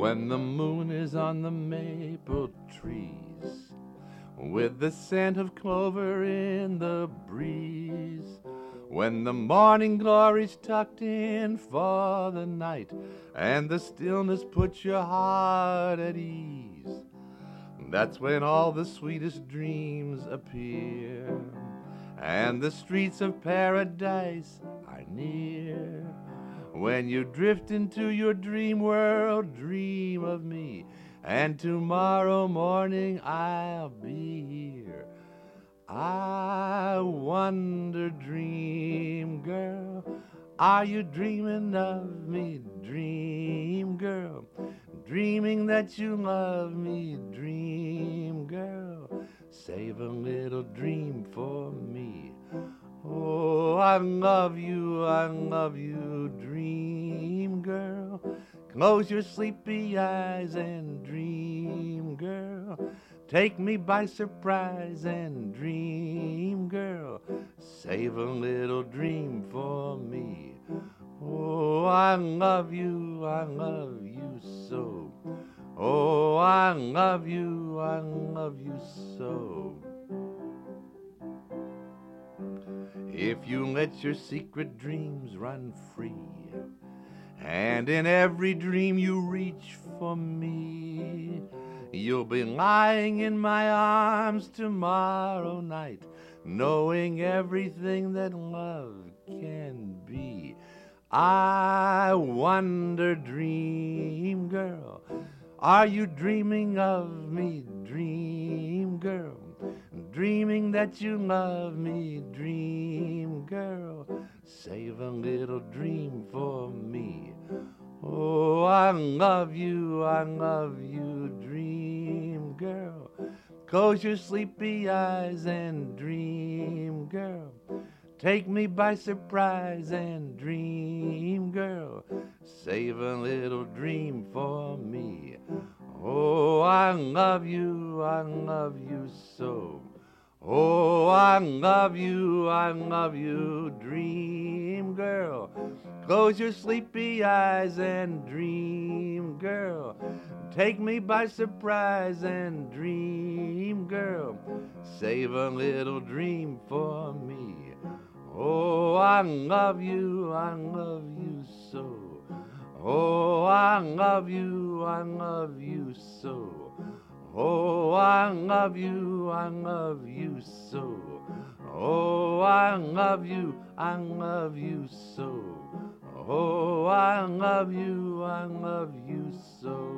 when the moon is on the maple trees, with the scent of clover in the breeze, when the morning glory's tucked in for the night, and the stillness puts your heart at ease. That's when all the sweetest dreams appear, and the streets of paradise are near. When you drift into your dream world, dream of me, and tomorrow morning I'll be here. I wonder, dream girl, are you dreaming of me, dream girl? Dreaming that you love me, dream girl. Save a little dream for me. Oh, I love you, dream girl. Close your sleepy eyes and dream, girl. Take me by surprise and dream, girl. Save a little dream for me. Oh, I love you so. Oh, I love you so. If you let your secret dreams run free, and in every dream you reach for me, you'll be lying in my arms tomorrow night, knowing everything that love can be. I wonder, dream girl, are you dreaming of me, dream girl? Dreaming that you love me, dream girl. Save a little dream for me. Oh, I love you, dream girl. Close your sleepy eyes and dream, girl. Take me by surprise and dream, girl. Save a little dream for me. Oh, I love you so. Oh, I love you, dream girl. Close your sleepy eyes and dream, girl. Take me by surprise and dream, girl. Save a little dream for me. Oh, I love you so. Oh, I love you so. Oh, I love you so. Oh, I love you so. Oh, I love you so.